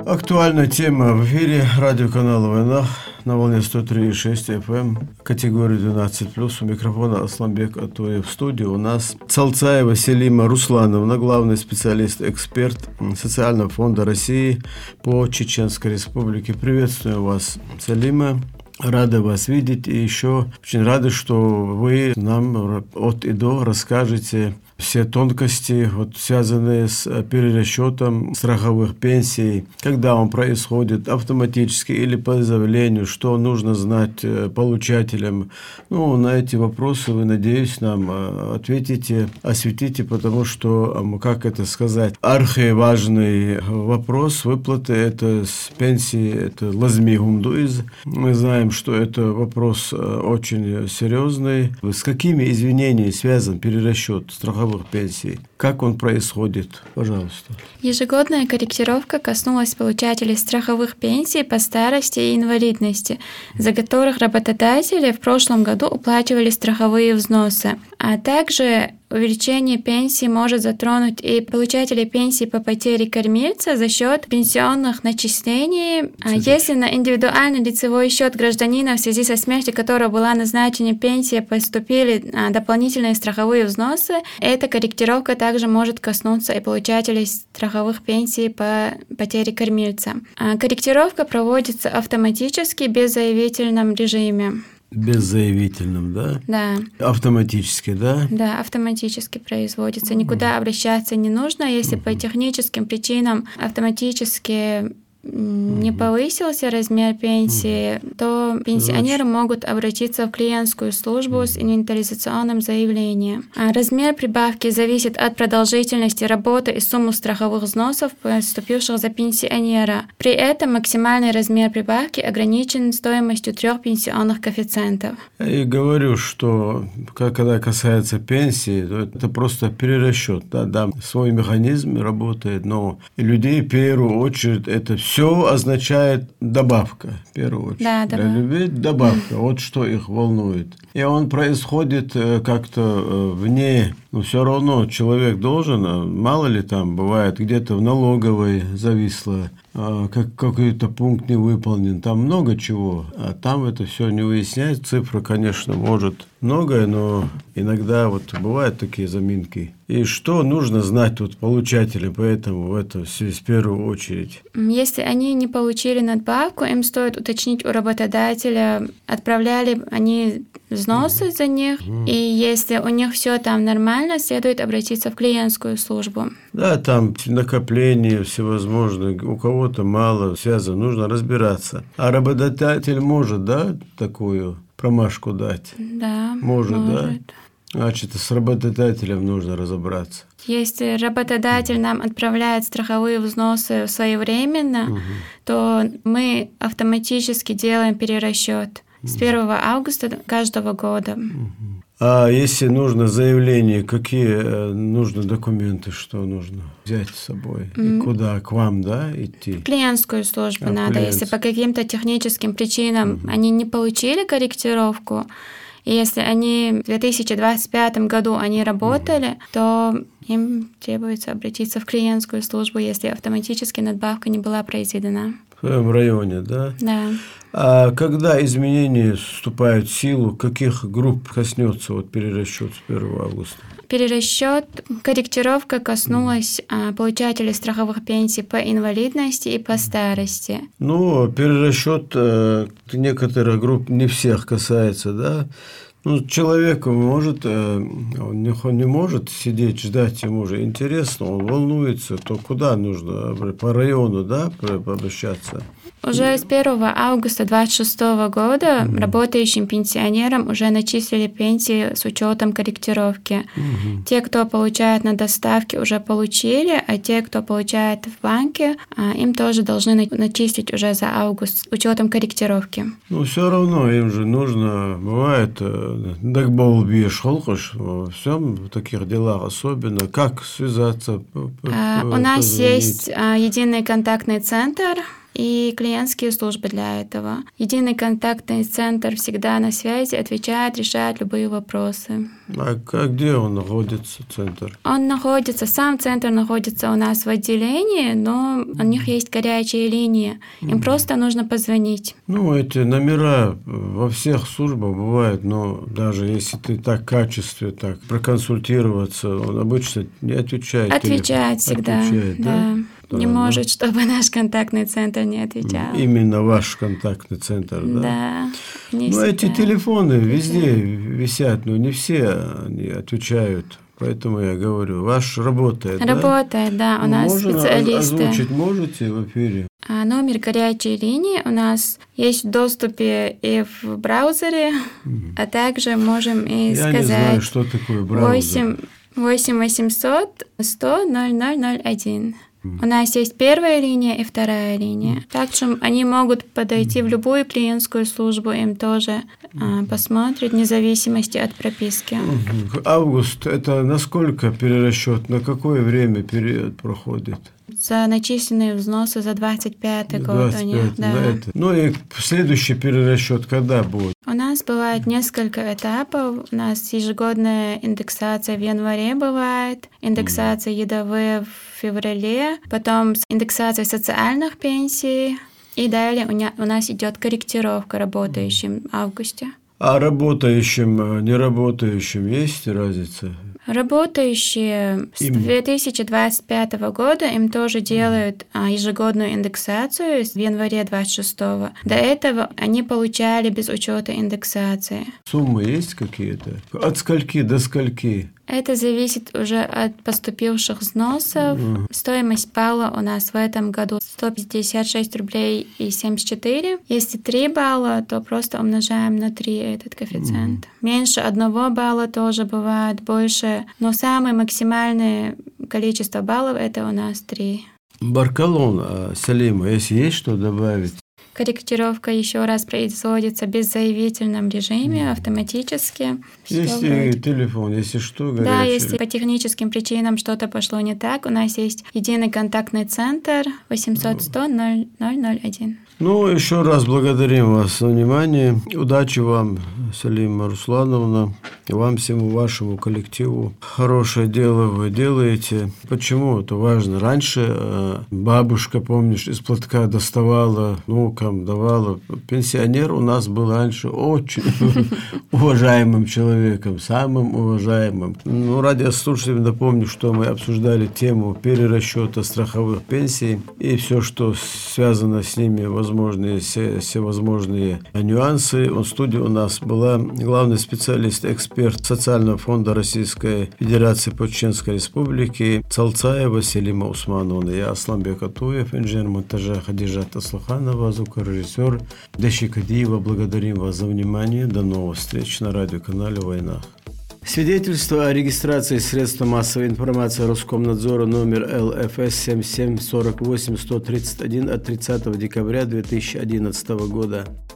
Актуальная тема в эфире радиоканала «Война» на волне 103,6 FM, категории 12+. У микрофона Асланбек Атоев. В студии у нас Цалцаева Селима Руслановна, главный специалист-эксперт Социального фонда России по Чеченской Республике. Приветствую вас, Селима. Рада вас видеть и еще очень рады, что вы нам от и до расскажете все тонкости, связанные с перерасчетом страховых пенсий, когда он происходит автоматически или по заявлению, что нужно знать получателям. На эти вопросы вы, надеюсь, нам ответите, осветите, потому что, архиважный вопрос выплаты это с пенсии, это лазми гумдуиз. Мы знаем, что это вопрос очень серьезный. С какими извинениями связан перерасчет страховых пенсий? Как он происходит? Пожалуйста. Ежегодная корректировка коснулась получателей страховых пенсий по старости и инвалидности, за которых работодатели в прошлом году уплачивали страховые взносы. А также увеличение пенсии может затронуть и получателей пенсии по потере кормильца за счет пенсионных начислений. Если на индивидуальный лицевой счет гражданина, в связи со смертью которого была назначена пенсия, поступили дополнительные страховые взносы, эта корректировка также может коснуться и получателей страховых пенсий по потере кормильца. Корректировка проводится автоматически, в беззаявительном режиме. Беззаявительном, да? Да. Автоматически, да? Да, автоматически производится. Никуда обращаться не нужно. Если по техническим причинам автоматически не повысился размер пенсии, то пенсионеры могут обратиться в клиентскую службу с инвентаризационным заявлением. Размер прибавки зависит от продолжительности работы и суммы страховых взносов, поступивших за пенсионера. При этом максимальный размер прибавки ограничен стоимостью 3 пенсионных коэффициентов. Я и говорю, что когда касается пенсии, то это просто перерасчет. Да, свой механизм работает, но людей в первую очередь это все означает добавка, в первую очередь. Да, для людей добавка, вот что их волнует. И он происходит как-то вне, но все равно человек должен, мало ли там бывает, где-то в налоговой зависло, какой-то пункт не выполнен, там много чего, а там это все не выясняется. Цифра, конечно, может многое, но иногда бывают такие заминки. И что нужно знать получателям, поэтому это в первую очередь? Если они не получили надбавку, им стоит уточнить у работодателя, отправляли они взносы за них, и если у них все там нормально, следует обратиться в клиентскую службу. Да, там накопления всевозможные, у кого-то мало связано, нужно разбираться. А работодатель может, да, такую промашку дать? Да, может. Да? Значит, с работодателем нужно разобраться. Если работодатель нам отправляет страховые взносы своевременно, то мы автоматически делаем перерасчет с 1 августа каждого года. А если нужно заявление, какие нужны документы, что нужно взять с собой? И куда? К вам, да, идти? В клиентскую службу надо. Если по каким-то техническим причинам они не получили корректировку, и если они в 2025 году они работали, то им требуется обратиться в клиентскую службу, если автоматически надбавка не была произведена. В своем районе, да? Да. А когда изменения вступают в силу, каких групп коснется перерасчет с 1 августа? Перерасчет, корректировка коснулась получателей страховых пенсий по инвалидности и по старости. Перерасчет некоторых групп не всех касается, да? Человек может, он не может сидеть, ждать, ему же интересно, он волнуется, то куда нужно? По району, да, обращаться? Уже с 1 августа 2026 года работающим пенсионерам уже начислили пенсии с учетом корректировки. Те, кто получает на доставке, уже получили, а те, кто получает в банке, им тоже должны начислить уже за август с учетом корректировки. Все равно им же нужно, бывает, во всем в таких делах особенно, как связаться. У нас есть единый контактный центр и клиентские службы для этого. Единый контактный центр всегда на связи, отвечает, решает любые вопросы. А где он находится, центр? Сам центр находится у нас в отделении, но у них есть горячие линии. Им просто нужно позвонить. Эти номера во всех службах бывают, но даже если ты так качественно так проконсультироваться, он обычно не отвечает. Отвечает всегда, да. Не может, чтобы наш контактный центр не отвечал. Именно ваш контактный центр, да? Да. Эти телефоны везде висят, но не все они отвечают. Поэтому я говорю, ваш работает, Работает, да. У нас специалисты. Озвучить можете в эфире? Номер горячей линии у нас есть в доступе и в браузере, а также можем и сказать... Я не знаю, что такое браузер. 8 800 100 0001. У нас есть первая линия и вторая линия. Также они могут подойти в любую клиентскую службу, им тоже посмотрят, вне зависимости от прописки. Август – это насколько перерасчет, на какое время период проходит? За начисленные взносы за 25 год у них, да. И следующий перерасчет когда будет? У нас бывает несколько этапов. У нас ежегодная индексация в январе бывает, индексация ЕДВ в феврале, потом индексация социальных пенсий, и далее у нас идет корректировка работающим в августе. А работающим, неработающим есть разница? Работающие с 2025 года им тоже делают ежегодную индексацию в январе 26-го. До этого они получали без учета индексации. Суммы есть какие-то? От скольки до скольки? Это зависит уже от поступивших взносов. Стоимость балла у нас в этом году 156 рублей и 74. Если 3 балла, то просто умножаем на 3 этот коэффициент. Меньше 1 балла тоже бывает, больше. Но самое максимальное количество баллов это у нас 3. Баркалон, Салима, если есть что добавить? Корректировка еще раз производится в беззаявительном режиме, автоматически. Если телефон, если что, горячий. Да, если по техническим причинам что-то пошло не так, у нас есть единый контактный центр 800 100 0001. Еще раз благодарим вас за внимание. Удачи вам, Салима Руслановна, и вам всему вашему коллективу. Хорошее дело вы делаете. Почему это важно? Раньше бабушка, помнишь, из платка доставала, внукам давала. Пенсионер у нас был раньше очень уважаемым человеком, самым уважаемым. Радиослушателям напомню, что мы обсуждали тему перерасчета страховых пенсий и все, что связано с ними, всевозможные нюансы. В студии у нас была главный специалист, эксперт Социального фонда Российской Федерации по Чеченской Республике Цалцаева Селима Усмановна. Я Асламбек Атуев, инженер монтажа Хадижа Таслуханова, звукорежиссер Дэши Кадиева. Благодарим вас за внимание. До новых встреч на радиоканале «Война». Свидетельство о регистрации средства массовой информации Роскомнадзора номер ЛФС 7748-131 от 30 декабря 2011 года.